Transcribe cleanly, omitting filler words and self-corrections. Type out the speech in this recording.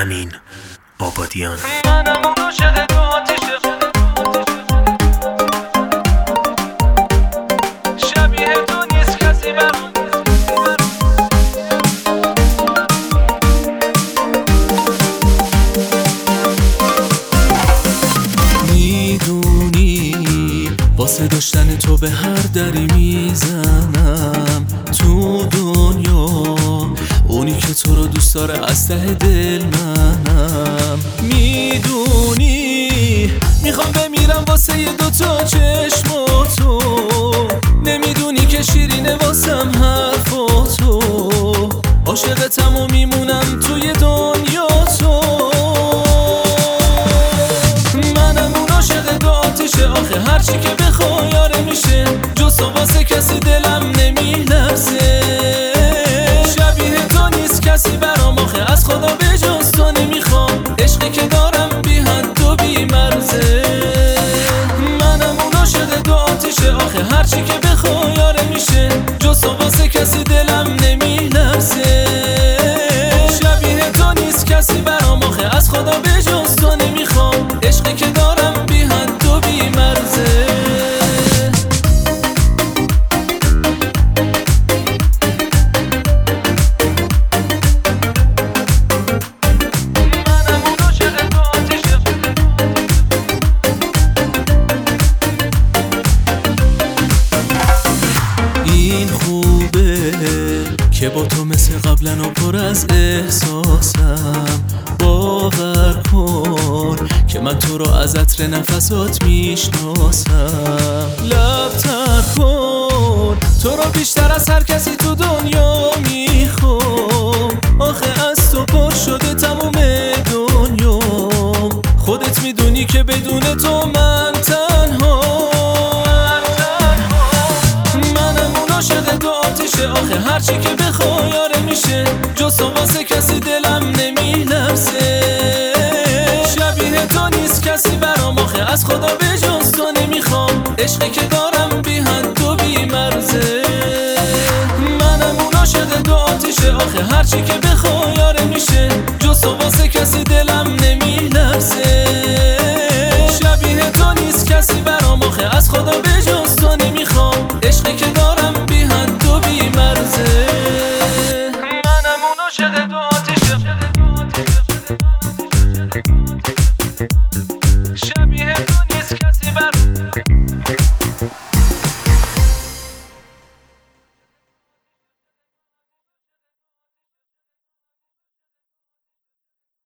امین آبادیان. منم اون عاشق تو آتیشه، شبیه تو نیست کسی برام. میدونی واسه داشتن تو به هر دری میزنم تو دنیا، اونی که تو رو دوست داره از ته دل منم. میدونی میخوام بمیرم واسه یه دوتا چشم و تو، نمیدونی که شیرینه واسم حرفاتو، عاشقتم و میمونم توی دنیا تو. منم اون عاشق دو آتیشه، آخه هرچی که بخوای یاره میشه، جز تو واسه کسی دلم نمیلرزه. شبیه تو نیست کسی برام، آخه از خدا به جز تو نمیخوام، عشقی که دارم بی حد و بی مرزه. منم اون عاشق دو آتیشه، آخه هرچی که بخوای یاره میشه، جز تو واسه کسی دلم نمیلرزه. شبیه تو نیست کسی برام، آخه از خدا به جز تو نمیخوام، عشقی که دارم بی حد و بی مرزه. این خوبه که با تو مثل قبلن و پر از احساسم، باور کن که من تو رو از عطر نفسات میشناسم. لب‌تر کن تو رو بیشتر از هر کسی تو دنیا میخوام، آخه از تو پر شده تموم دنیا، خودت میدونی که بدون تو من تنها. عاشق دو آتیشه، آخه هرچی که بخوای یاره میشه، جز تو واسه کسی دلم نمیلرزه. شبیه تو نیست کسی برام، آخه از خدا به جز تو نمیخوام، عشقی که دارم بی حد و بی مرزه. منم اون عاشق دو آتیشه، آخه هرچی که بخوای یاره میشه، جز تو واسه کسی دلم نمیلرزه.